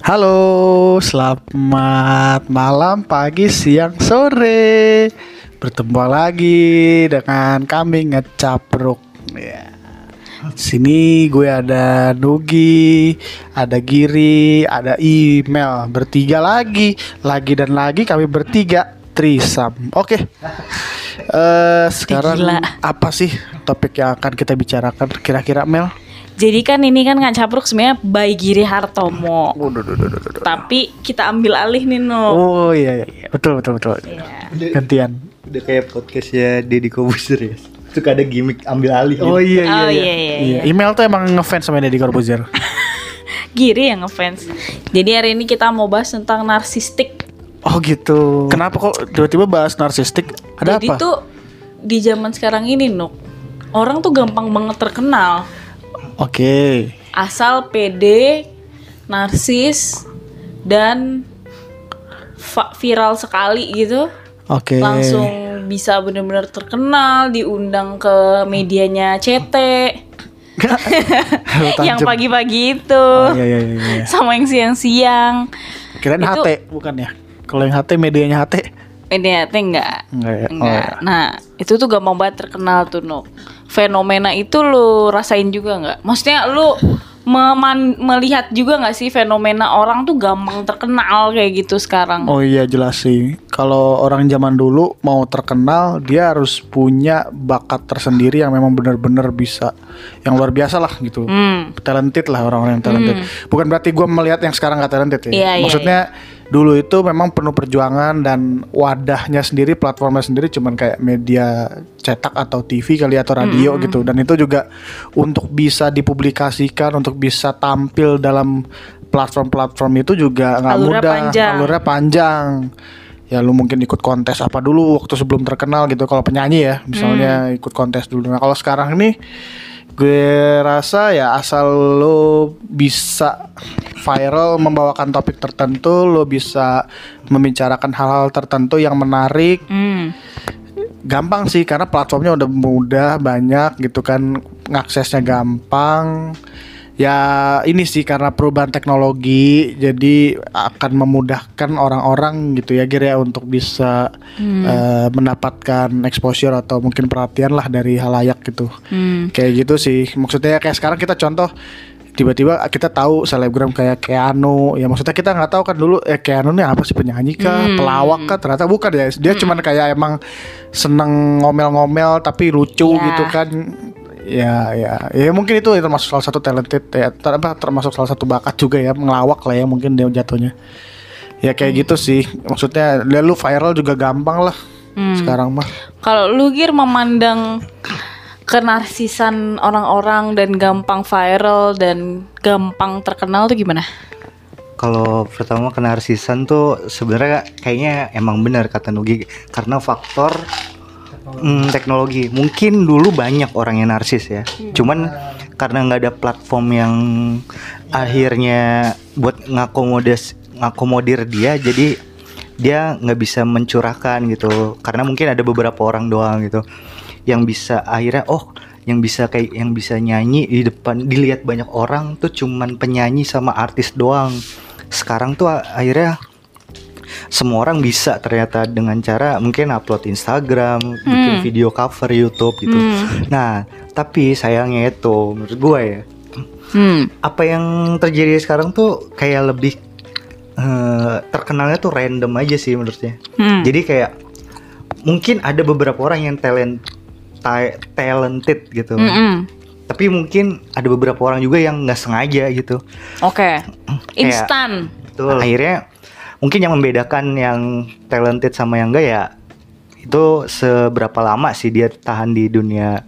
Halo, selamat malam, pagi, siang, sore. Bertemu lagi dengan kami Ngecapruk. Ya. Sini gue ada Nugi, ada Giri, ada Email. Bertiga lagi dan lagi kami bertiga trisam. Oke. Sekarang Gila. apa sih topik yang akan kita bicarakan kira-kira, Mel? Jadi kan ini kan Ngecapruk sebenarnya by Giri Hartomo. Tapi kita ambil alih nih Oh iya, betul. Iya. Gantian. Udah kayak podcastnya Deddy Kobuzer ya. Suka ada gimmick ambil alih gitu. Oh iya. Iya. Email tuh emang ngefans sama Deddy Corbuzier. Giri yang ngefans. Jadi hari ini kita mau bahas tentang narsistik. Oh gitu. Kenapa kok tiba-tiba bahas narsistik? Ada Jadi apa? tuh di zaman sekarang ini orang tuh gampang banget terkenal. Oke. Asal pede, narsis, dan viral sekali gitu. Oke. Langsung bisa benar-benar terkenal, diundang ke medianya CT. Yang pagi-pagi itu. Oh, iya. Sama yang siang-siang. Kirain Itu- HT bukan ya? Kalau yang HT medianya HT. Media CT enggak. Enggak ya? Oh, Enggak. ya. Nah, itu tuh gampang banget terkenal tuh, Fenomena itu lu rasain juga enggak? Maksudnya lu melihat juga nggak sih fenomena orang tuh gampang terkenal kayak gitu sekarang? Oh iya, jelas sih. Kalau orang zaman dulu mau terkenal, dia harus punya bakat tersendiri yang memang benar-benar bisa, yang luar biasa lah gitu. Talented lah, orang-orang yang talented. Bukan berarti gue melihat yang sekarang nggak talented ya. Iya, Maksudnya dulu itu memang penuh perjuangan dan wadahnya sendiri, platformnya sendiri cuman kayak media cetak atau TV kali atau radio gitu. Dan itu juga untuk bisa dipublikasikan, untuk bisa tampil dalam platform-platform itu juga nggak mudah. Alurnya panjang. Ya lu mungkin ikut kontes apa dulu waktu sebelum terkenal gitu. Kalau penyanyi ya misalnya ikut kontes dulu. Nah kalau sekarang ini gue rasa ya asal lo bisa viral, membawakan topik tertentu, lo bisa membicarakan hal-hal tertentu yang menarik, gampang sih karena platformnya udah mudah, banyak gitu kan, ngaksesnya gampang. Ya ini sih karena perubahan teknologi, jadi akan memudahkan orang-orang gitu ya Gir ya untuk bisa mendapatkan exposure atau mungkin perhatian lah dari halayak gitu. Kayak gitu sih. Maksudnya kayak sekarang kita contoh tiba-tiba kita tahu selebgram kayak Keanu, ya maksudnya kita nggak tahu kan dulu Keanu ini apa sih, penyanyi kah, pelawak kah, ternyata bukan ya, dia cuman kayak emang seneng ngomel-ngomel tapi lucu gitu kan. Ya mungkin itu termasuk salah satu talented ya, termasuk salah satu bakat juga ya, ngelawak lah ya mungkin dia jatuhnya. Ya kayak gitu sih. Maksudnya lu viral juga gampang lah sekarang mah. Kalau lu Gir memandang kenarsisan orang-orang dan gampang viral dan gampang terkenal tuh gimana? Kalau pertama kenarsisan tuh sebenarnya kayaknya emang benar kata Nugi, karena faktor teknologi. Mungkin dulu banyak orang yang narsis ya. Cuman karena nggak ada platform yang akhirnya buat ngakomodir dia, jadi dia nggak bisa mencurahkan gitu. Karena mungkin ada beberapa orang doang gitu yang bisa akhirnya yang bisa nyanyi di depan dilihat banyak orang tuh cuman penyanyi sama artis doang. Sekarang tuh akhirnya semua orang bisa ternyata dengan cara mungkin upload Instagram, bikin video cover YouTube gitu. Nah, tapi sayangnya itu menurut gue ya, apa yang terjadi sekarang tuh kayak lebih terkenalnya tuh random aja sih menurutnya. Jadi kayak mungkin ada beberapa orang yang talented gitu. Tapi mungkin ada beberapa orang juga yang nggak sengaja gitu. Oke. Instan. Betul. Akhirnya mungkin yang membedakan yang talented sama yang enggak ya itu seberapa lama sih dia tahan di dunia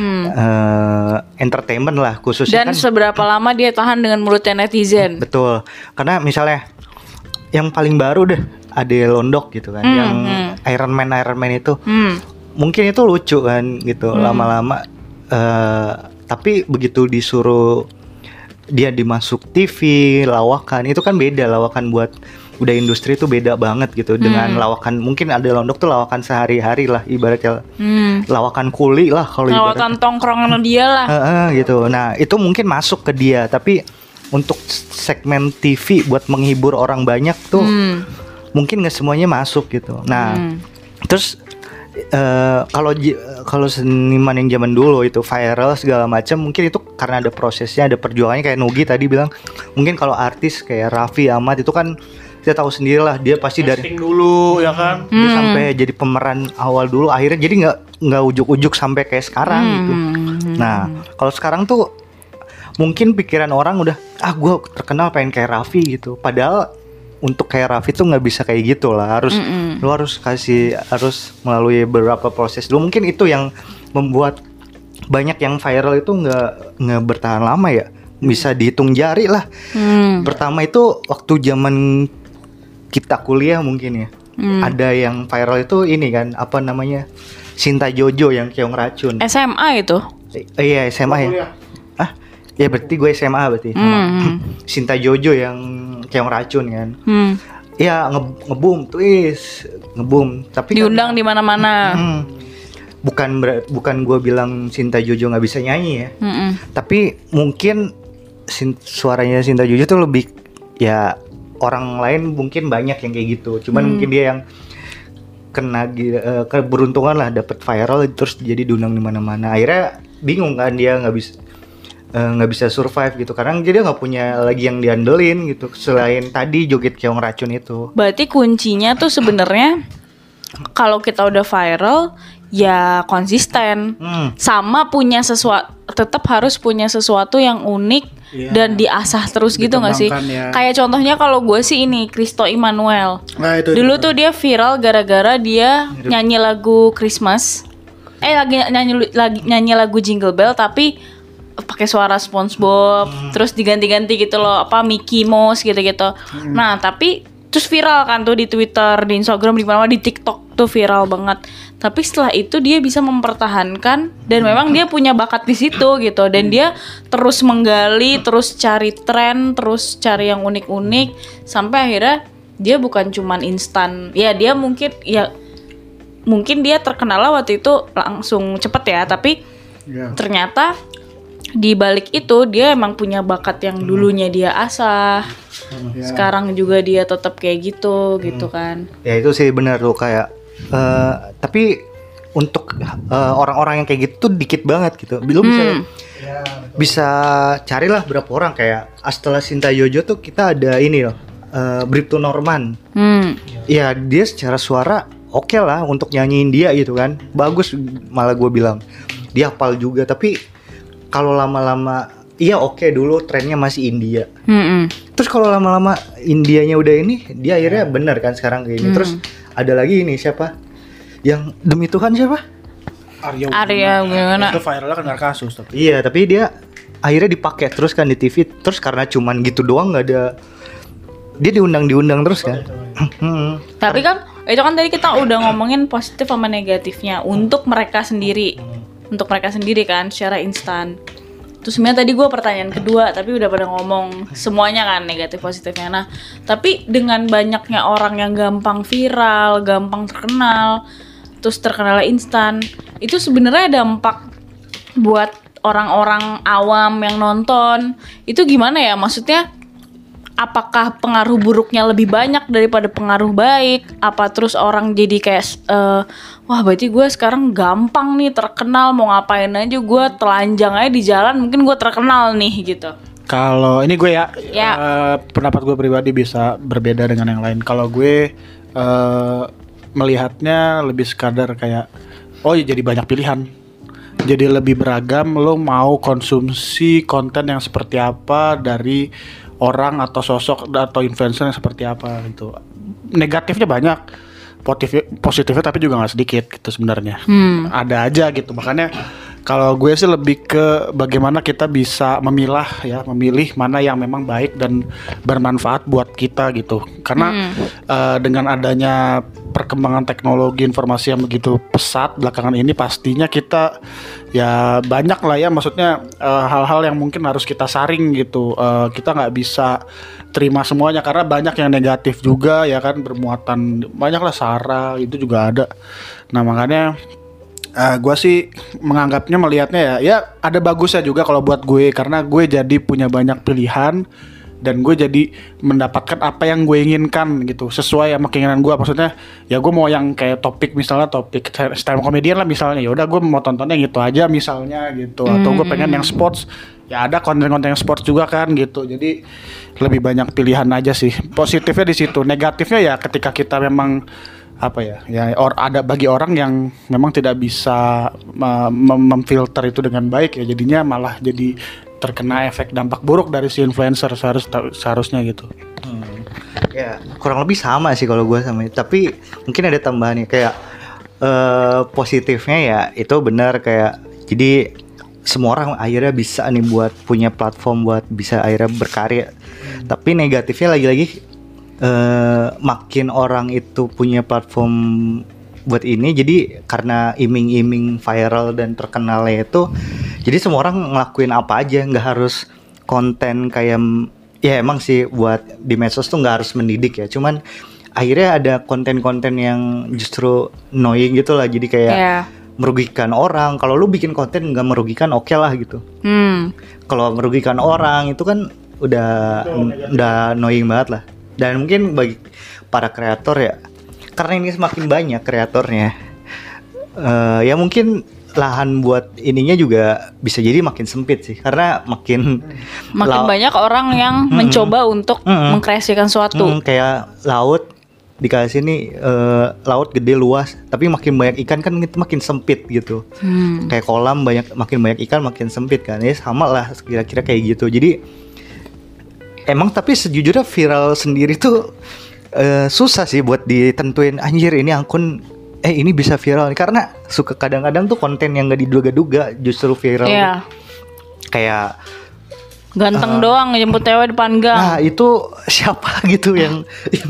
entertainment lah khususnya. Dan kan, seberapa lama dia tahan dengan mulutnya netizen. betul. Karena misalnya yang paling baru deh Ade Londok gitu kan, yang Iron Man itu mungkin itu lucu kan gitu lama-lama, tapi begitu disuruh dia dimasuk TV lawakan itu kan beda. Lawakan buat udah industri itu beda banget gitu dengan lawakan, mungkin Ade Londok tuh lawakan sehari-hari lah ibaratnya, lawakan kuli lah kalau lawakan tongkrongan dia lah gitu. Nah itu mungkin masuk ke dia, tapi untuk segmen TV buat menghibur orang banyak tuh mungkin nggak semuanya masuk gitu. Nah, terus kalau seniman yang zaman dulu itu viral segala macam, mungkin itu karena ada prosesnya, ada perjuangannya, kayak Nugi tadi bilang. Mungkin kalau artis kayak Raffi Ahmad itu kan kita tahu sendirilah, dia pasti Casting dulu ya kan. dia sampai jadi pemeran awal dulu, akhirnya jadi nggak ujuk-ujuk sampai kayak sekarang gitu. Nah, kalau sekarang tuh mungkin pikiran orang udah gue terkenal pengen kayak Raffi gitu. Padahal untuk kayak Raffi tuh nggak bisa kayak gitu lah. Lu harus melalui beberapa proses dulu. Mungkin itu yang membuat banyak yang viral itu nggak bertahan lama ya. Bisa dihitung jari lah. Pertama itu waktu zaman kita kuliah mungkin ya. Ada yang viral itu ini kan, apa namanya, Sinta Jojo yang keong racun. SMA itu. Iya SMA ya. Ya berarti gue SMA berarti. Sinta Jojo yang keong racun kan. Ya ngebum tapi Diundang di mana-mana. Bukan gue bilang Sinta Jojo nggak bisa nyanyi ya. Tapi mungkin suaranya Sinta Jojo tuh lebih, ya orang lain mungkin banyak yang kayak gitu. Cuman mungkin dia yang kena keberuntungan lah dapet viral terus jadi diundang di mana-mana. Akhirnya bingung kan, dia nggak bisa survive gitu karena dia nggak punya lagi yang diandelin gitu selain tadi joget keong racun itu. Berarti kuncinya tuh sebenarnya kalau kita udah viral ya konsisten, sama punya sesuatu, tetap harus punya sesuatu yang unik dan diasah terus gitu nggak sih? Ya. Kayak contohnya kalau gue sih ini Christo Immanuel. Nah, itu dulu tuh dia viral gara-gara dia nyanyi lagu Christmas, lagi nyanyi lagu Jingle Bell tapi pakai suara SpongeBob, terus diganti-ganti gitu loh, apa Mickey Mouse gitu-gitu. Nah, tapi terus viral kan tuh di Twitter, di Instagram, di mana-mana, di TikTok tuh viral banget. Tapi setelah itu dia bisa mempertahankan dan memang dia punya bakat di situ gitu, dan dia terus menggali, terus cari tren, terus cari yang unik-unik sampai akhirnya dia bukan cuman instan. Ya dia mungkin dia terkenal waktu itu langsung cepet ya, tapi ternyata di balik itu dia emang punya bakat yang dulunya dia asah. Sekarang juga dia tetap kayak gitu kan. Ya itu sih benar tuh kayak tapi untuk orang-orang yang kayak gitu tuh dikit banget gitu. Belum bisa carilah berapa orang kayak setelah Sinta Jojo tuh kita ada ini loh, Bribtu Norman. Ya dia secara suara oke lah untuk nyanyiin dia gitu kan. Bagus malah gue bilang. Dia hafal juga, tapi kalau lama-lama iya oke, dulu trennya masih India. Terus kalau lama-lama Indianya udah ini, dia akhirnya bener kan sekarang kayak ini. Terus ada lagi ini siapa? Yang demi Tuhan siapa? Arya gimana? Itu viralnya kan karena kasus tapi. Iya, tapi dia akhirnya dipakai terus kan di TV. Terus karena cuman gitu doang, nggak ada, dia diundang terus kan. Tapi kan itu kan tadi kita udah ngomongin positif sama negatifnya untuk mereka sendiri. Untuk mereka sendiri kan secara instan. Terus sebenarnya tadi gue pertanyaan kedua, tapi udah pada ngomong semuanya kan negatif positifnya. Nah, tapi dengan banyaknya orang yang gampang viral, gampang terkenal, terus terkenal instan, itu sebenarnya dampak buat orang-orang awam yang nonton itu gimana ya? Maksudnya apakah pengaruh buruknya lebih banyak daripada pengaruh baik? Apa terus orang jadi kayak wah berarti gue sekarang gampang nih terkenal, mau ngapain aja gue telanjang aja di jalan mungkin gue terkenal nih gitu. Kalau ini gue pendapat gue pribadi bisa berbeda dengan yang lain. Kalau gue melihatnya lebih sekadar kayak jadi banyak pilihan. Jadi lebih beragam, lo mau konsumsi konten yang seperti apa dari orang atau sosok atau influencer yang seperti apa gitu. Negatifnya banyak, positifnya tapi juga nggak sedikit gitu sebenarnya. Ada aja gitu. Makanya kalau gue sih lebih ke bagaimana kita bisa memilih mana yang memang baik dan bermanfaat buat kita gitu. Karena dengan adanya perkembangan teknologi informasi yang begitu pesat belakangan ini, pastinya kita ya banyak lah ya, maksudnya hal-hal yang mungkin harus kita saring gitu. Kita nggak bisa terima semuanya karena banyak yang negatif juga ya kan, bermuatan banyak lah, sara itu juga ada. Nah makanya Gue sih melihatnya ya ada bagusnya juga kalau buat gue, karena gue jadi punya banyak pilihan dan gue jadi mendapatkan apa yang gue inginkan gitu, sesuai sama keinginan gue. Maksudnya ya gue mau yang kayak misalnya topik stand up comedian lah misalnya, ya udah gue mau tontonnya gitu aja misalnya gitu. Atau gue pengen yang sports, ya ada konten-konten yang sports juga kan gitu. Jadi lebih banyak pilihan aja sih. Positifnya di situ. Negatifnya ya ketika kita memang apa ya ada bagi orang yang memang tidak bisa memfilter itu dengan baik, ya jadinya malah jadi terkena efek dampak buruk dari si influencer seharusnya gitu. Ya kurang lebih sama sih kalau gue sama itu. Tapi mungkin ada tambahannya kayak positifnya ya itu benar, kayak jadi semua orang akhirnya bisa nih buat punya platform buat bisa akhirnya berkarya. Tapi negatifnya lagi-lagi makin orang itu punya platform buat ini, jadi karena iming-iming viral dan terkenalnya itu, jadi semua orang ngelakuin apa aja, nggak harus konten kayak ya emang sih buat di medsos tuh nggak harus mendidik ya, cuman akhirnya ada konten-konten yang justru annoying gitu lah, jadi kayak merugikan orang. Kalau lu bikin konten nggak merugikan, oke lah gitu. Kalau merugikan orang itu kan udah annoying banget lah. Dan mungkin bagi para kreator ya, karena ini semakin banyak kreatornya, ya mungkin lahan buat ininya juga bisa jadi makin sempit sih, karena makin banyak orang yang mencoba untuk mengkreasikan suatu. Kayak laut dikasih nih laut gede luas, tapi makin banyak ikan kan itu makin sempit gitu. Kayak kolam makin banyak ikan makin sempit kan, ya sama lah kira-kira kayak gitu. Jadi emang tapi sejujurnya viral sendiri tuh susah sih buat ditentuin, anjir ini akun ini bisa viral nih, karena suka kadang-kadang tuh konten yang gak diduga-duga justru viral. Kayak ganteng doang jemput cewek depan gang. Nah itu siapa gitu yang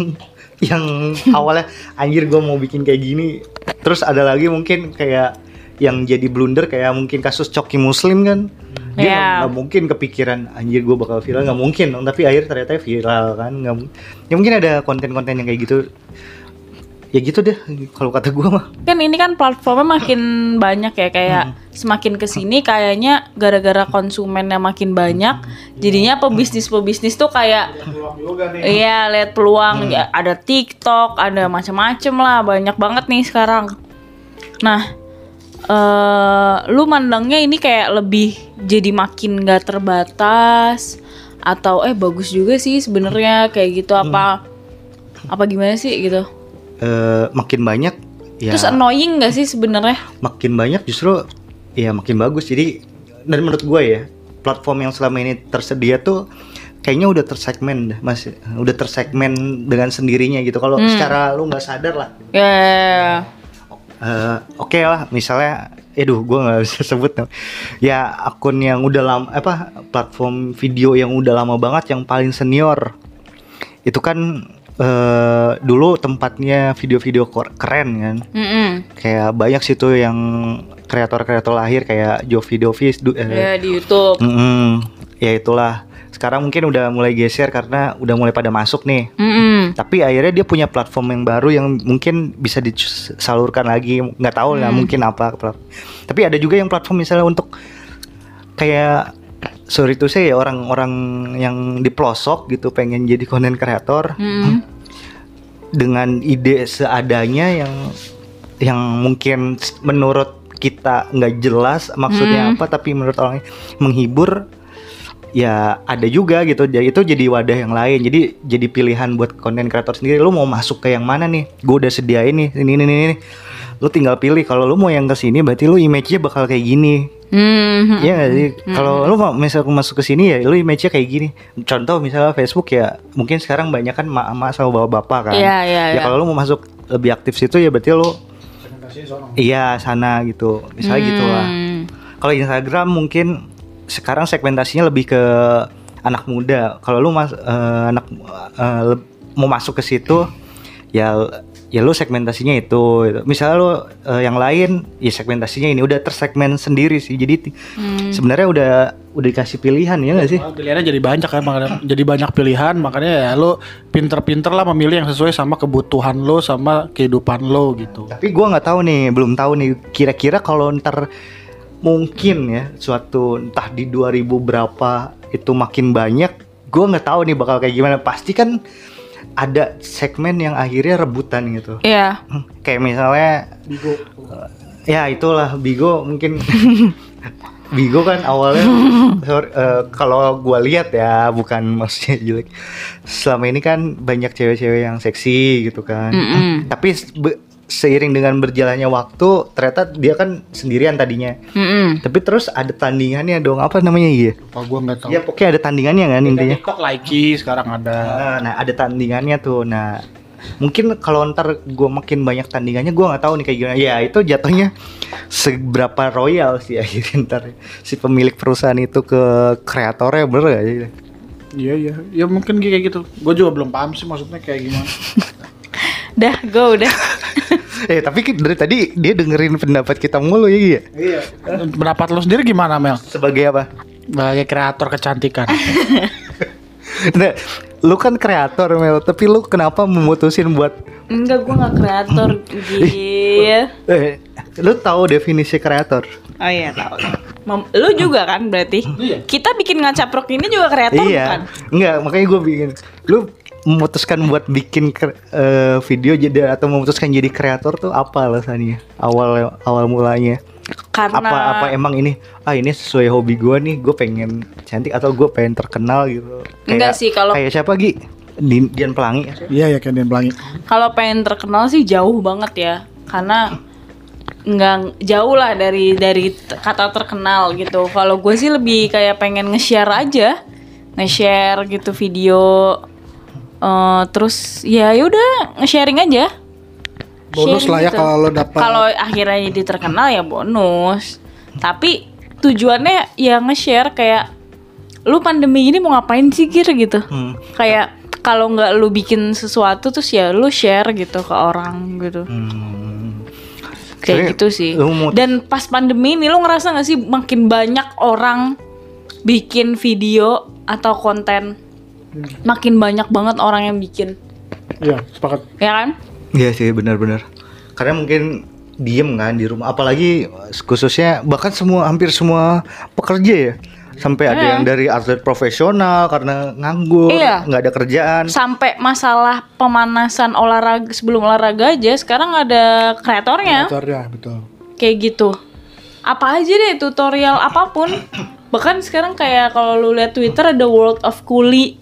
awalnya anjir gue mau bikin kayak gini. Terus ada lagi mungkin kayak yang jadi blunder kayak mungkin kasus Coki Muslim kan. Dia nggak mungkin kepikiran anjir gue bakal viral, nggak mungkin dong, tapi akhirnya ternyata viral kan. Ya mungkin ada konten-konten yang kayak gitu. Ya gitu deh kalau kata gue mah. Kan ini kan platformnya makin banyak ya, kayak semakin kesini kayaknya gara-gara konsumennya makin banyak, jadinya pebisnis tuh kayak lihat peluang. Ya, ada TikTok, ada macam-macam lah, banyak banget nih sekarang. Nah, lu mandangnya ini kayak lebih jadi makin gak terbatas atau bagus juga sih sebenarnya kayak gitu, apa gimana sih gitu? Makin banyak ya. Terus annoying gak sih sebenarnya? Makin banyak justru ya makin bagus. Jadi dan menurut gue ya, platform yang selama ini tersedia tuh kayaknya udah tersegmen udah tersegmen dengan sendirinya gitu. Kalau secara lu nggak sadar lah. Oke lah, misalnya, gue nggak bisa sebut ya akun yang udah lama, platform video yang udah lama banget, yang paling senior itu kan dulu tempatnya video-video keren kan. Kayak banyak sih tuh yang kreator-kreator lahir kayak Jovi di YouTube. Ya itulah. Sekarang mungkin udah mulai geser karena udah mulai pada masuk nih. Tapi akhirnya dia punya platform yang baru yang mungkin bisa disalurkan lagi. Nggak tahu lah mungkin apa. Tapi ada juga yang platform misalnya untuk kayak sorry to say ya, orang-orang yang di pelosok gitu pengen jadi content creator dengan ide seadanya yang mungkin menurut kita nggak jelas maksudnya apa, tapi menurut orang menghibur. Ya ada juga gitu, itu jadi wadah yang lain, jadi pilihan buat konten kreator sendiri. Lu mau masuk ke yang mana nih? Gue udah sediain nih ini. Lu tinggal pilih. Kalau lu mau yang kesini berarti lu image-nya bakal kayak gini. Iya nggak sih? Kalau lu mau misalnya masuk ke sini ya lu image-nya kayak gini. Contoh misalnya Facebook ya, mungkin sekarang banyak kan emak-emak sama bapak-bapak kan. Ya kalau lu mau masuk lebih aktif situ ya berarti lu sana gitu. Misalnya gitulah. Kalau Instagram mungkin sekarang segmentasinya lebih ke anak muda. Kalau lu mau masuk ke situ ya lu segmentasinya itu. Misalnya lu yang lain ya segmentasinya ini udah tersegmen sendiri sih. Jadi sebenarnya udah dikasih pilihan ya nggak sih? Pilihannya jadi banyak kan, makanya jadi banyak pilihan, makanya ya lo pinter-pinter lah memilih yang sesuai sama kebutuhan lo sama kehidupan lo gitu. Tapi gue nggak tahu nih, belum tahu nih kira-kira kalau ntar mungkin ya suatu entah di 2000 berapa itu makin banyak, gue nggak tahu nih bakal kayak gimana. Pasti kan ada segmen yang akhirnya rebutan gitu. Iya. Kayak misalnya Bigo. ya itulah Bigo mungkin. Bigo kan awalnya kalau gue lihat ya, bukan maksudnya jelek, selama ini kan banyak cewek-cewek yang seksi gitu kan. Tapi seiring dengan berjalannya waktu ternyata dia kan sendirian tadinya. Tapi terus ada tandingannya dong, apa namanya ya? Apa gue nggak tahu. Ya pokoknya ada tandingannya kan intinya. TikTok Likee sekarang ada. Nah ada tandingannya tuh. Nah mungkin kalau ntar gue makin banyak tandingannya, gue nggak tahu nih kayak gimana. Ya itu jatuhnya seberapa royal sih akhirnya ntar si pemilik perusahaan itu ke kreatornya, bener gak sih? Iya, ya mungkin kayak gitu. Gue juga belum paham sih maksudnya kayak gimana. Dah, go udah. Tapi dari tadi dia dengerin pendapat kita mulu ya Gi? Iya. Pendapat lo sendiri gimana, Mel? Sebagai apa? Sebagai kreator kecantikan. Nah, lu kan kreator Mel, tapi lu kenapa memutusin buat Enggak, gue gak kreator gitu. Lu tahu definisi kreator? Oh iya tahu. Lu juga kan berarti? Iya. Kita bikin ngacaprok ini juga kreator bukan? Enggak, makanya gue bikin. Lu memutuskan buat bikin video jadi atau memutuskan jadi kreator tuh apa alasannya? Awal mulanya? Karena Apa emang ini sesuai hobi gue nih, gue pengen cantik atau gue pengen terkenal gitu? Enggak sih, kalau kayak siapa Gi? Dian Pelangi. Iya ya, kayak Dian Pelangi. kalau pengen terkenal sih jauh banget ya. Karena nggak jauh lah dari kata terkenal gitu. Kalau gue sih lebih kayak pengen nge-share aja, nge-share gitu video. Terus ya udah nge-sharing aja. Bonus Sharing lah ya gitu. kalau lo dapat. Kalau akhirnya jadi terkenal ya bonus. Tapi tujuannya ya nge-share kayak lu pandemi ini mau ngapain sih gitu. Kayak kalau nggak lu bikin sesuatu terus ya lu share gitu ke orang gitu. Kayak gitu sih. Dan pas pandemi ini lu ngerasa nggak sih makin banyak orang bikin video atau konten, makin banyak banget orang yang bikin. Iya, sepakat. Ya kan? Iya sih, benar-benar. Karena mungkin diem kan di rumah, apalagi khususnya bahkan hampir semua pekerja ya. Sampai ada yang dari atlet profesional karena nganggur, nggak ada kerjaan. Sampai masalah pemanasan olahraga, sebelum olahraga aja sekarang ada kreatornya. Kreatornya, betul. Kayak gitu. Apa aja deh, tutorial apapun. Bahkan sekarang kayak kalau lu lihat Twitter ada World of Kuli.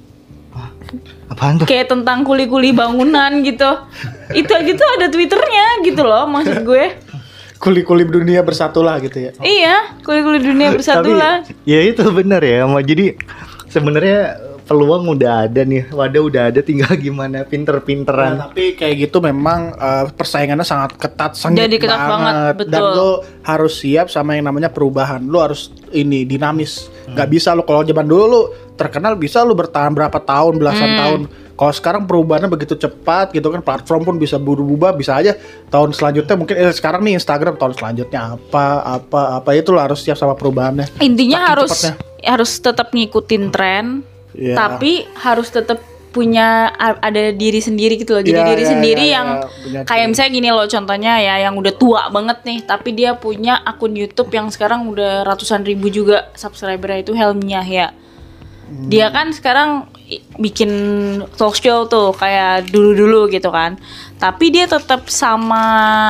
Apaan tuh? Kayak tentang kuli-kuli bangunan gitu. Itu gitu ada Twitternya gitu loh, maksud gue. Kuli-kuli dunia bersatulah gitu ya. Iya, kuli-kuli dunia bersatulah. Ya itu benar ya. Jadi sebenarnya peluang udah ada nih, wadah udah ada, tinggal gimana pinter-pinteran. Nah, tapi kayak gitu memang persaingannya sangat ketat, sengit Jadi ketat banget, betul. Dan lo harus siap sama yang namanya perubahan. Lo harus dinamis. Gak bisa lo kalau zaman dulu lo terkenal bisa lo bertahan berapa tahun, belasan tahun. Kalau sekarang perubahannya begitu cepat gitu kan, platform pun bisa berubah, bisa aja tahun selanjutnya mungkin sekarang nih Instagram, tahun selanjutnya apa itu lo harus siap sama perubahannya. Intinya Saking harus tetap ngikutin tren. Yeah. Tapi harus tetap punya ada diri sendiri gitu loh. Jadi diri sendiri yang kayak misalnya gini loh contohnya ya, yang udah tua banget nih tapi dia punya akun YouTube yang sekarang udah ratusan ribu juga subscribernya, itu Helmi Yahya. Dia kan sekarang bikin talk show tuh kayak dulu-dulu gitu kan. Tapi dia tetap sama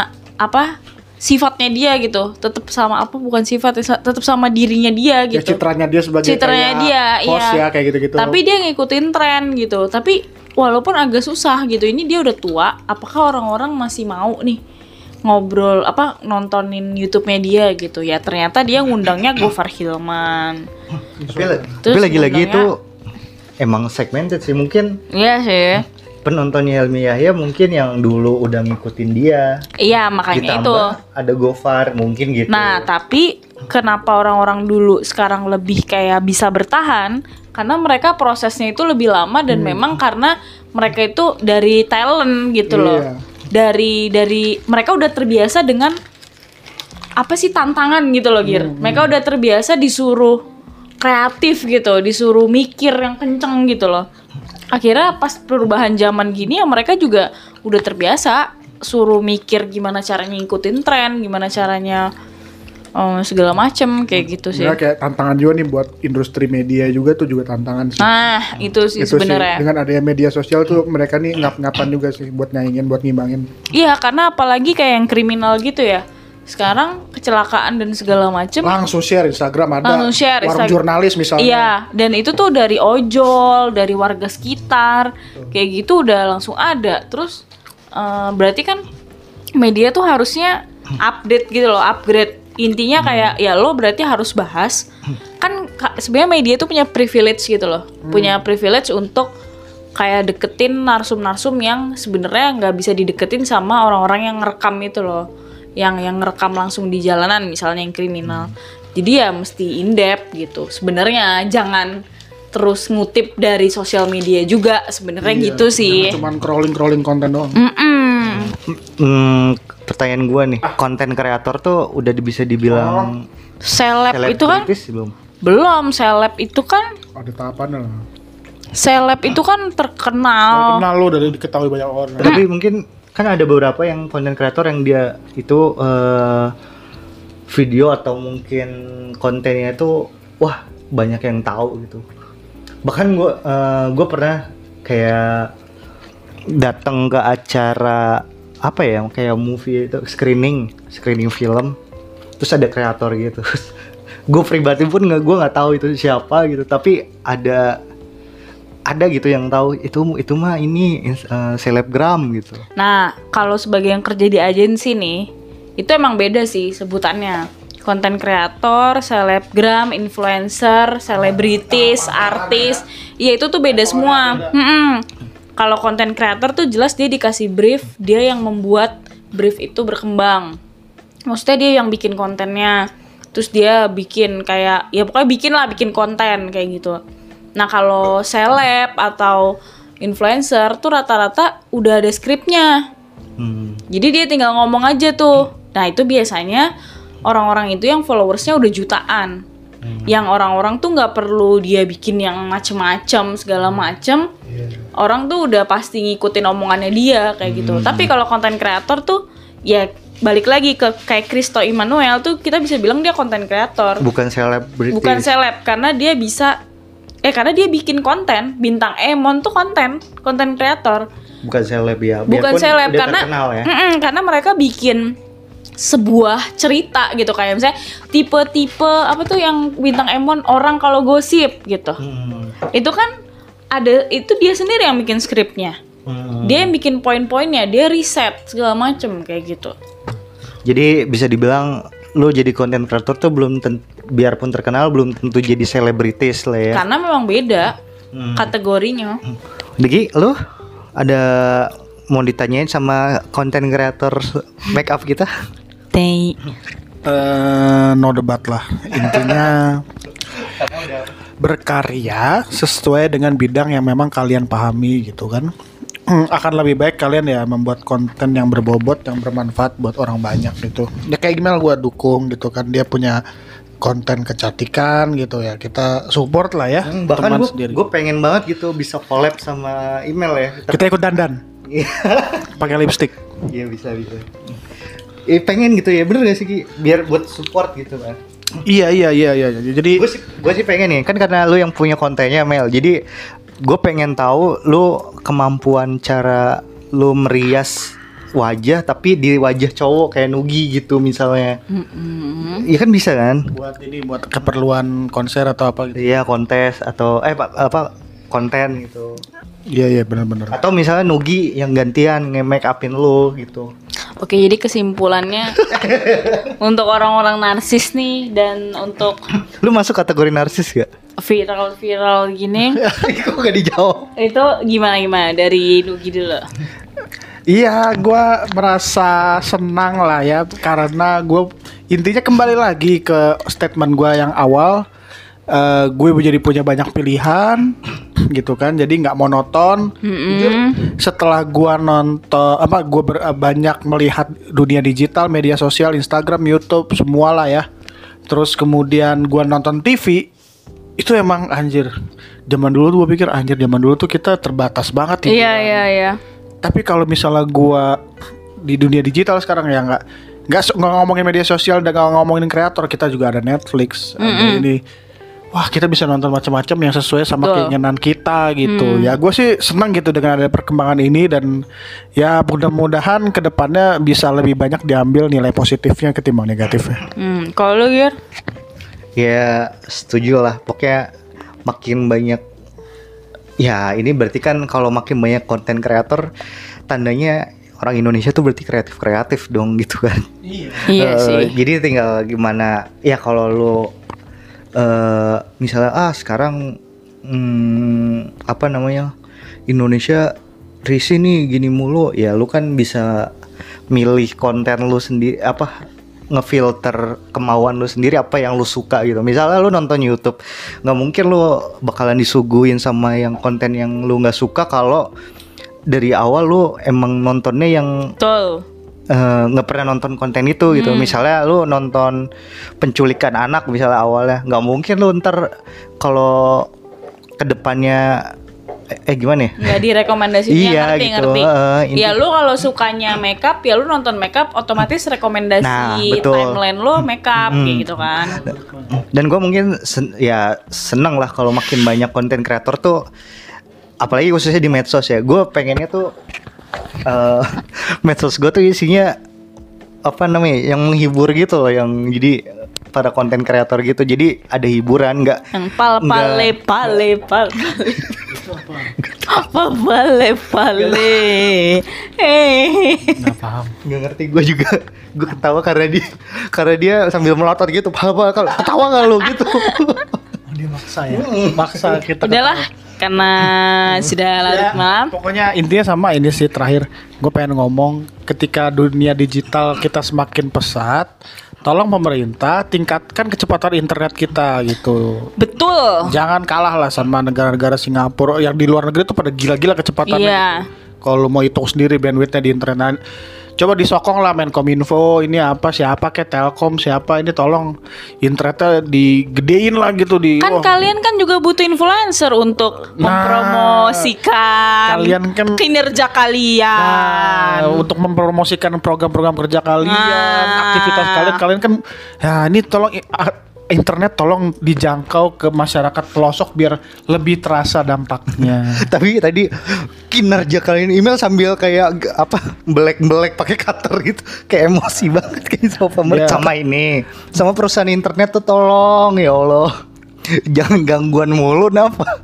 sifatnya dia gitu, tetap sama bukan sifat, tetap sama dirinya dia gitu. Ya, citranya dia sebagai host ya kayak gitu-gitu. Tapi dia ngikutin tren gitu. Tapi walaupun agak susah gitu, ini dia udah tua, apakah orang-orang masih mau nih ngobrol nontonin YouTube-nya dia gitu ya? Ternyata dia ngundangnya Gofar Hilman. Tapi lagi-lagi itu emang segmented sih mungkin. Iya sih. Penontonnya Helmi Yahya mungkin yang dulu udah ngikutin dia. Iya, makanya ditambah itu. Ada Gofar mungkin gitu. Nah, tapi kenapa orang-orang dulu sekarang lebih kayak bisa bertahan? Karena mereka prosesnya itu lebih lama dan memang karena mereka itu dari talent gitu loh. Dari mereka udah terbiasa dengan tantangan gitu loh, Gir. Mereka udah terbiasa disuruh kreatif gitu, disuruh mikir yang kenceng gitu loh. Akhirnya pas perubahan zaman gini ya mereka juga udah terbiasa suruh mikir gimana caranya ngikutin tren, gimana caranya segala macem kayak gitu sih. Sebenarnya kayak tantangan juga nih buat industri media juga tuh juga tantangan sih. Nah, itu sih sebenarnya. Dengan adanya media sosial tuh mereka nih ngap-ngapan juga sih buat nyaingin, buat ngimbangin. Iya, karena apalagi kayak yang kriminal gitu ya. Sekarang kecelakaan dan segala macem Langsung share Instagram ada. langsung share warung jurnalis misalnya. Iya, dan itu tuh dari ojol, dari warga sekitar, kayak gitu udah langsung ada. Terus berarti kan media tuh harusnya update gitu loh, upgrade. Intinya kayak ya lo berarti harus bahas. Kan sebenarnya media tuh punya privilege gitu loh, punya privilege untuk kayak deketin narsum-narsum yang sebenarnya nggak bisa dideketin sama orang-orang yang ngerekam itu loh. Yang ngerekam langsung di jalanan misalnya yang kriminal. Jadi ya mesti in depth gitu. Sebenarnya jangan terus ngutip dari sosial media juga sebenarnya gitu sih. Cuman crawling konten doang. Pertanyaan gua nih, konten kreator tuh udah bisa dibilang Seleb itu kan belum? belum. Seleb itu kan Ada tahapan lah. seleb itu kan terkenal. Kenal lo dari diketahui banyak orang. Tapi mungkin kan ada beberapa yang konten kreator yang dia itu video atau mungkin kontennya itu wah banyak yang tahu gitu. Bahkan gue pernah kayak datang ke acara apa ya kayak movie itu screening film, terus ada kreator gitu. Gue pribadi pun gue nggak tahu itu siapa gitu, tapi ada gitu yang tahu itu mah ini selebgram gitu. Nah, kalau sebagai yang kerja di agensi nih, itu emang beda sih sebutannya. Konten kreator, selebgram, influencer, selebritis, artis, ya itu tuh beda semua. Kalau konten kreator tuh jelas dia dikasih brief, dia yang membuat brief itu berkembang. Maksudnya dia yang bikin kontennya, terus dia bikin kayak, ya pokoknya bikin konten kayak gitu. Nah kalau seleb atau influencer tuh rata-rata udah ada skripnya. Jadi dia tinggal ngomong aja tuh. Nah itu biasanya orang-orang itu yang followersnya udah jutaan. Yang orang-orang tuh nggak perlu dia bikin yang macem-macem segala macem. Orang tuh udah pasti ngikutin omongannya dia kayak gitu. Tapi kalau konten kreator tuh ya balik lagi ke kayak Christo Immanuel tuh kita bisa bilang dia konten kreator. Bukan selebritis. Bukan seleb karena dia bisa karena dia bikin konten. Bintang Emon tuh konten kreator. Bukan seleb ya. Bukan seleb karena terkenal ya. Karena mereka bikin sebuah cerita gitu kayak misalnya tipe-tipe apa tuh yang bintang Emon orang kalau gosip gitu. Itu kan ada itu dia sendiri yang bikin skripnya. Dia yang bikin poin-poinnya, dia riset segala macem kayak gitu. Jadi bisa dibilang lo jadi konten kreator tuh biarpun terkenal belum tentu jadi selebritis lah ya. Karena memang beda kategorinya. Degi, lo ada mau ditanyain sama konten kreator make up kita? No debat lah. Intinya berkarya sesuai dengan bidang yang memang kalian pahami gitu kan. Akan lebih baik kalian ya membuat konten yang berbobot, yang bermanfaat buat orang banyak gitu. Ya kayak gimana gue dukung gitu kan, dia punya konten kecantikan gitu ya, kita support lah ya. Bahkan gue pengen banget gitu bisa collab sama email ya. Kita ikut dandan pakai lipstick. Iya bisa. Pengen gitu ya, bener gak sih Ki? Biar buat support gitu kan. Iya. Jadi gue sih pengen nih, kan karena lu yang punya kontennya Mel. Jadi gue pengen tahu lu kemampuan cara lu merias wajah tapi di wajah cowok kayak Nugi gitu misalnya. Iya kan bisa kan? Buat keperluan konser atau apa gitu. Iya, kontes atau apa konten gitu. Iya benar-benar. Atau misalnya Nugi yang gantian nge-make upin lu gitu. Oke, jadi kesimpulannya untuk orang-orang narsis nih dan untuk lu masuk kategori narsis gak? Viral gini. Kok gak dijawab? Itu gimana dari Nugi dulu? Iya, gue merasa senang lah ya karena gue intinya kembali lagi ke statement gue yang awal. Gue jadi punya banyak pilihan gitu kan, jadi nggak monoton. Setelah gue nonton banyak melihat dunia digital, media sosial, Instagram, YouTube, semua lah ya. Terus kemudian gue nonton TV, itu emang anjir. Zaman dulu tuh gue pikir anjir, zaman dulu tuh kita terbatas banget ya. Iya. Tapi kalau misalnya gue di dunia digital sekarang ya nggak ngomongin media sosial dan nggak ngomongin kreator, kita juga ada Netflix, ada ini. Wah, kita bisa nonton macam-macam yang sesuai sama keinginan kita gitu. Ya gue sih senang gitu dengan ada perkembangan ini, dan ya mudah-mudahan kedepannya bisa lebih banyak diambil nilai positifnya ketimbang negatifnya. Kalau lu Gir? Ya setuju lah, pokoknya makin banyak. Ya ini berarti kan kalau makin banyak konten kreator, tandanya orang Indonesia tuh berarti kreatif dong gitu kan. Iya sih. Jadi tinggal gimana ya kalau lu misalnya sekarang apa namanya, Indonesia risih nih gini mulu, ya lu kan bisa milih konten lu sendiri, ngefilter kemauan lu sendiri apa yang lu suka gitu. Misalnya lu nonton YouTube, nggak mungkin lu bakalan disuguhin sama yang konten yang lu nggak suka kalau dari awal lu emang nontonnya yang nggak pernah nonton konten itu gitu. Misalnya lu nonton penculikan anak misalnya awalnya, nggak mungkin lu ntar kalau kedepannya gimana ya? Nggak direkomendasiin. Iya, ngerti. Ya lu kalau sukanya makeup, ya lu nonton makeup, otomatis rekomendasi timeline lu makeup kayak gitu kan. Dan gue mungkin seneng lah kalau makin banyak konten kreator tuh, apalagi khususnya di medsos ya. Gue pengennya tuh medsos gue tuh isinya yang menghibur gitu loh, yang jadi para konten kreator gitu, jadi ada hiburan, nggak yang pale Nggak paham, nggak ngerti gue juga. Gue ketawa karena dia sambil melotot gitu, ketawa nggak lo gitu. Dia maksa kita. Udahlah, karena sudah larut malam. Pokoknya intinya sama ini sih, terakhir gue pengen ngomong, ketika dunia digital kita semakin pesat, tolong pemerintah tingkatkan kecepatan internet kita gitu. Betul. Jangan kalah lah sama negara-negara Singapura yang di luar negeri tuh pada gila-gila kecepatannya. Iya. Kalau mau hitung sendiri bandwidthnya di internet, coba disokong lah Menkominfo, ini siapa kayak Telkom siapa, ini tolong internetnya digedein lah gitu Kan kalian kan juga butuh influencer untuk mempromosikan kalian kan kinerja kalian. untuk mempromosikan program-program kerja kalian, aktivitas kalian kan ya ini tolong internet tolong dijangkau ke masyarakat pelosok biar lebih terasa dampaknya. Tapi tadi kinerja kalian email sambil kayak belek pakai cutter gitu, kayak emosi banget kayak sama pemerintah sama perusahaan internet tuh, tolong ya Allah jangan gangguan mulu napa.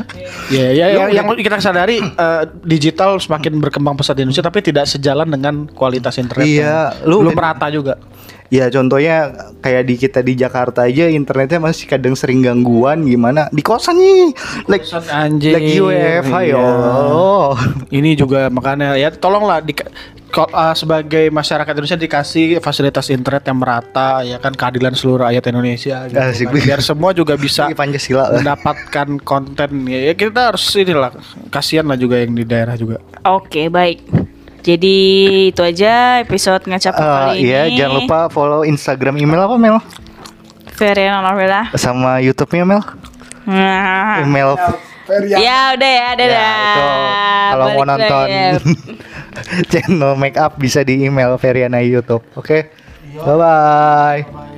Yang kita sadari digital semakin berkembang pesat di Indonesia, tapi tidak sejalan dengan kualitas internet. Iya, belum merata juga. Ya contohnya kayak kita di Jakarta aja internetnya masih kadang sering gangguan, gimana di kosan nih lagi WFH ya Allah. Ini juga makanya ya tolonglah sebagai masyarakat Indonesia dikasih fasilitas internet yang merata, ya kan, keadilan seluruh rakyat Indonesia gitu, kan? Biar semua juga bisa Pancasila mendapatkan konten. Ya kita harus inilah, kasihan lah juga yang di daerah juga. Oke, baik. Jadi itu aja episode ngacap kali ini. Iya, jangan lupa follow Instagram, email apa Mel? Feriana Novela. Sama YouTube-nya Mel? Email. Ya udah ya, dadah. Itu kalau mau nonton channel make up bisa di email Feriana YouTube. Oke. Bye bye.